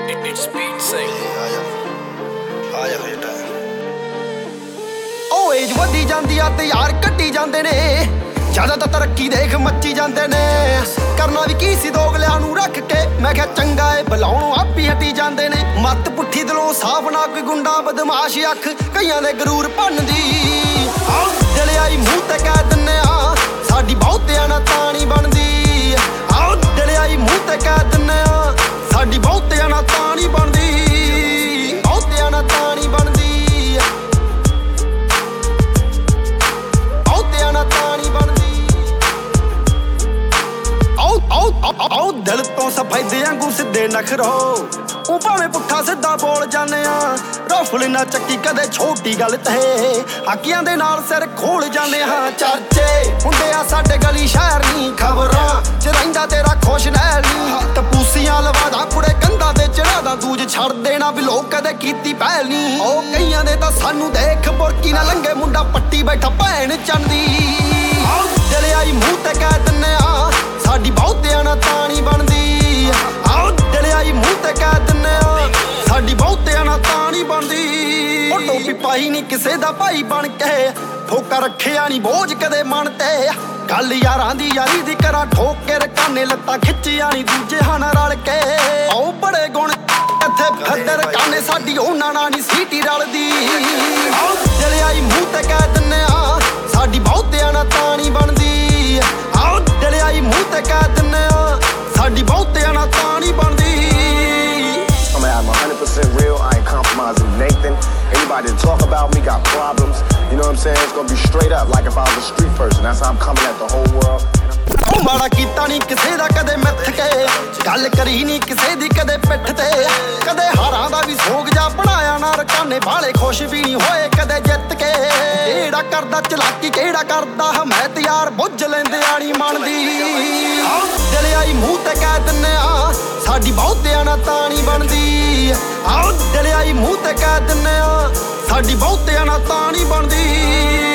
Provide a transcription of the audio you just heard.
It's beat sing. ਆਇਆ ਬੇਟਾ ਉਹ ਏਜ ਵੱਧੀ ਜਾਂਦੀ ਆ ਤੇ ਯਾਰ ਕੱਟੀ ਜਾਂਦੇ ਨੇ ਜ਼ਿਆਦਾ ਤਾਂ ਤਰੱਕੀ ਦੇਖ ਮੱਚੀ ਜਾਂਦੇ ਨੇ ਕਰਨਾ ਵੀ ਕੀ ਸੀ ਦੋਗਲਿਆਂ ਨੂੰ ਰੱਖ ਕੇ ਮੈਂ ਕਿਹਾ ਚੰਗਾ ਏ ਬੁਲਾਉਣੋਂ ਆਪੀ ਹਟੀ ਜਾਂਦੇ ਨੇ ਮੱਤ ਪੁੱਠੀ ਦਿਲੋਂ ਸਾਫ ਨਾ ਕੋਈ ਗੁੰਡਾ ਬਦਮਾਸ਼ ਅੱਖ ਕਈਆਂ ਦੇ ਗਰੂਰ ਭੰਨਦੀ ਆਹ ਦਿਲ ਆਈ ਮੂੰਹ ਤੇ ਕਹਿ ਦਿੰਨੇ ਆ ਸਾਡੀ ਬਹੁਤਿਆਂ ਨਾਲ ਤਾਂ ਨਹੀਂ ਬਣਦੀ ਆਹ ਦਿਲ ਆਈ ਮੂੰਹ ਤੇ ਕਹਿ ਦਿੰਨੇ ਆ ਸਾਡੀ ਬਹੁਤਿਆਂ ਨਾਲ ਤਾਂ ਨਹੀਂ ਬਣਦੀ ਬਹੁਤਿਆਂ ਨਾਲ ਤਾਂ ਨਹੀਂ ਬਣਦੀ ਬਹੁਤਿਆਂ ਨਾਲ ਤਾਂ ਨਹੀਂ ਬਣਦੀ ਆਓ ਦਿਲ ਤੋਂ ਸਫੈਦੇ ਵਾਂਗੂ ਸਿੱਧੇ ਨਖਰੋ ਉਹ ਭਾਵੇਂ ਪੁੱਠਾ ਸਿੱਧਾ ਬੋਲ ਜਾਂਦੇ ਆ ਰਫਲ ਨਾ ਚੱਕੀ ਕਦੇ ਛੋਟੀ ਗੱਲ ਤੇ ਹਾਕੀਆਂ ਦੇ ਨਾਲ ਸਿਰ ਖੋਲ ਜਾਂਦੇ ਹਾਂ ਚਰਚੇ ਹੁੰਦੇ ਆ ਸਾਡੇ ਗਲੀ ਸ਼ਹਿਰ ਨਹੀਂ ਖਬਰਾਂ ਚ ਰਹਿੰਦਾ ਤੇਰਾ ਖੁਸ਼ ਨਹਿਲ ਨਹੀਂ ਟਪੂਸੀਆਂ ਲਵਾਦਾ ਕੁੜੇ ਕੰਧਾਂ ਤੇ ਚੜਾਦਾ ਦੂਜ ਛੱਡ ਦੇਣਾ ਵੀ ਲੋਕ ਕਦੇ ਕੀਤੀ ਪਹਿਲ ਨਹੀਂ ਉਹ ਕਈਆਂ ਦੇ ਤਾਂ ਸਾਨੂੰ ਦੇਖ ਬੁਰਕੀ ਨਾ ਲੰਗੇ ਮੁੰਡਾ ਪੱਟੀ ਬੈਠਾ ਭੈਣ ਚੰਦੀ ਦਿਲ ਆਈ ਮੂੰਹ ਤੇ ਕਹਿ ਦਿੰਨੇ ਆ ਸਾਡੀ ਬਹੁਤਿਆਂ ਨਾਲ ਤਾਂ ਨਹੀਂ ਬਣਦੀ ਆਹ ਦਿਲ ਆਈ ਮੂੰਹ ਤੇ ਕਹਿ ਦਿੰਨੇ ਆ ਸਾਡੀ ਬਹੁਤਿਆਂ ਨਾਲ ਤਾਂ ਨਹੀਂ ਬਣਦੀ ਉਹ ਟੋਪੀ ਪਾਈ ਨਹੀਂ ਕਿਸੇ ਦਾ ਭਾਈ ਬਣ ਕੇ ਠੋਕਾ ਰੱਖਿਆ ਨਹੀਂ ਬੋਝ ਕਦੇ ਮਨ ਤੇ ਗੱਲ ਯਾਰਾਂ ਦੀ ਯਾਰੀ ਦੀ ਕਰਾਂ ਠੋਕ ਕੇ ਰਕਾਨੇ ਲੱਤਾਂ ਖਿੱਚੀਆਂ ਨਹੀਂ ਦੂਜੇ ਹਨਾ ਰਲ ਕੇ ਆਓ ਬੜੇ ਗੁਣ ਇੱਥੇ ਫਿਰਦੇ ਰਕਾਨੇ ਸਾਡੀ ਉਹਨਾਂ ਨਾਲ ਨਹੀਂ ਸੀਟੀ ਰਲਦੀ ਆਹ ਦਿਲ ਆਈ ਮੂੰਹ ਤੇ ਕਹਿ ਦਿੰਨੇ ਆ ਸਾਡੀ ਬਹੁਤਿਆਂ ਨਾਲ ਤਾਂ ਨਹੀਂ ਬਣਦੀ ਆਹ ਦਿਲ ਆਈ ਮੂੰਹ ਤੇ ਕਹਿ ਦਿੰਨੇ ਆ ਸਾਡੀ ਬਹੁਤਿਆਂ ਨਾਲ ਤਾਂ ਨਹੀਂ ਬਣਦੀ I'm 100% real, I ain't compromising Nathan. Anybody that talk about me got problems. You know what I'm saying? It's gonna be straight up like if I was a street person. That's how I'm coming at the whole world. ਉਹ ਮਾੜਾ ਕੀਤਾ ਨਹੀਂ ਕਿਸੇ ਦਾ ਕਦੇ ਮਿੱਥ ਕੇ ਗੱਲ ਕਰੀ ਨਹੀਂ ਕਿਸੇ ਦੀ ਕਦੇ ਪਿੱਠ ਤੇ ਕਦੇ ਹਾਰਾਂ ਦਾ ਵੀ ਸੋਗ ਜਾ ਬਣਾਇਆ ਨਾ ਰਕਾਨੇ ਵਾਲੇ ਖੁਸ਼ ਵੀ ਨਹੀਂ ਹੋਏ ਕਦੇ ਜਿੱਤ ਕੇ ਕਿਹੜਾ ਕਰਦਾ ਚਲਾਕੀ ਕਿਹੜਾ ਕਰਦਾ ਹਮੈਤ ਯਾਰ ਬੁੱਝ ਲੈਂਦੇ ਆਣੀ ਮੰਨਦੀ ਦਿਲ ਆਈ ਮੂੰਹ ਤੇ ਕਹਿ ਦਿੰਨੇ ਆ ਸਾਡੀ ਬਹੁਤਿਆਂ ਨਾਲ ਤਾਂ ਨਹੀਂ ਬਣਦੀ ਆਹ ਦਿਲ ਆਈ ਮੂੰਹ ਤੇ ਕਹਿ ਦਿੰਨੇ ਆ ਸਾਡੀ ਬਹੁਤਿਆਂ ਨਾਲ ਤਾਂ ਨਹੀਂ ਬਣਦੀ